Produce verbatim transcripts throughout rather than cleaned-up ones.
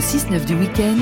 six neuf du week-end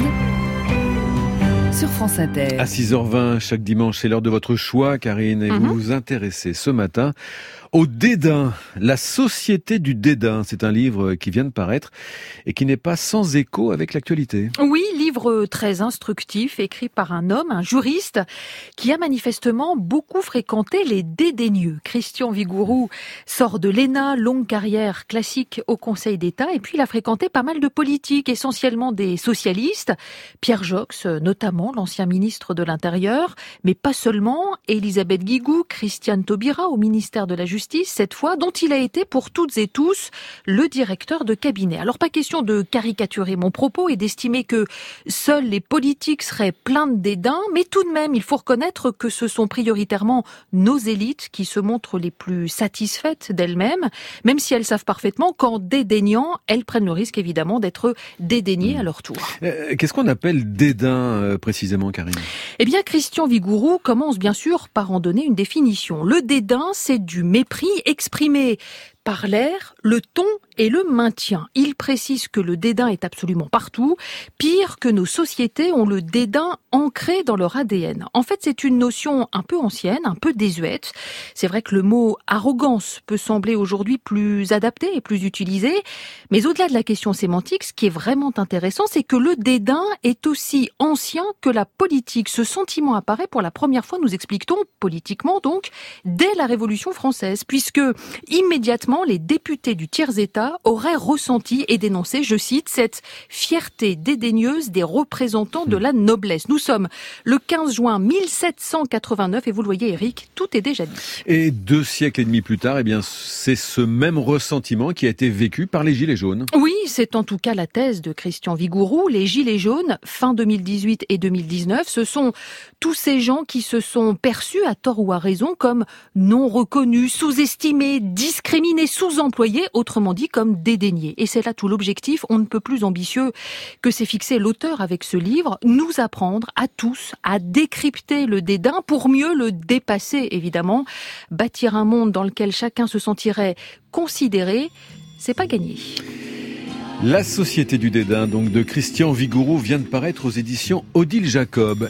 sur France Inter. À six heures vingt, chaque dimanche, c'est l'heure de votre choix, Karine, et mm-hmm. vous vous intéressez ce matin au dédain, la société du dédain. C'est un livre qui vient de paraître et qui n'est pas sans écho avec l'actualité. Oui, livre très instructif, écrit par un homme, un juriste, qui a manifestement beaucoup fréquenté les dédaigneux. Christian Vigouroux sort de l'E N A, longue carrière classique au Conseil d'État, et puis il a fréquenté pas mal de politiques, essentiellement des socialistes. Pierre Joxe, notamment, l'ancien ministre de l'Intérieur, mais pas seulement. Élisabeth Guigou, Christiane Taubira au ministère de la Justice, cette fois, dont il a été pour toutes et tous le directeur de cabinet. Alors pas question de caricaturer mon propos et d'estimer que seuls les politiques seraient pleins de dédain, mais tout de même, il faut reconnaître que ce sont prioritairement nos élites qui se montrent les plus satisfaites d'elles-mêmes, même si elles savent parfaitement qu'en dédaignant, elles prennent le risque évidemment d'être dédaignées à leur tour. Euh, qu'est-ce qu'on appelle dédain euh, précisément, Karine ? Eh bien, Christian Vigouroux commence bien sûr par en donner une définition. Le dédain, c'est du mépris exprimé par l'air, le ton et le maintien. Il précise que le dédain est absolument partout, pire que nos sociétés ont le dédain ancré dans leur A D N. En fait, c'est une notion un peu ancienne, un peu désuète. C'est vrai que le mot arrogance peut sembler aujourd'hui plus adapté et plus utilisé, mais au-delà de la question sémantique, ce qui est vraiment intéressant, c'est que le dédain est aussi ancien que la politique. Ce sentiment apparaît pour la première fois, nous explique-t-on, politiquement donc, dès la Révolution française, puisque immédiatement, les députés du tiers-État auraient ressenti et dénoncé, je cite, cette fierté dédaigneuse des représentants de la noblesse. Nous sommes le quinze juin mille sept cent quatre-vingt-neuf et vous le voyez, Eric, tout est déjà dit. Et deux siècles et demi plus tard, eh bien, c'est ce même ressentiment qui a été vécu par les Gilets jaunes. Oui, c'est en tout cas la thèse de Christian Vigouroux. Les Gilets jaunes, fin deux mille dix-huit et deux mille dix-neuf, ce sont tous ces gens qui se sont perçus, à tort ou à raison, comme non reconnus, sous-estimés, discriminés, sous-employés, autrement dit comme dédaignés. Et c'est là tout l'objectif, on ne peut plus ambitieux que s'est fixé l'auteur avec ce livre, nous apprendre à tous à décrypter le dédain pour mieux le dépasser, évidemment. Bâtir un monde dans lequel chacun se sentirait considéré, c'est pas gagné. La société du dédain, donc, de Christian Vigouroux, vient de paraître aux éditions Odile Jacob.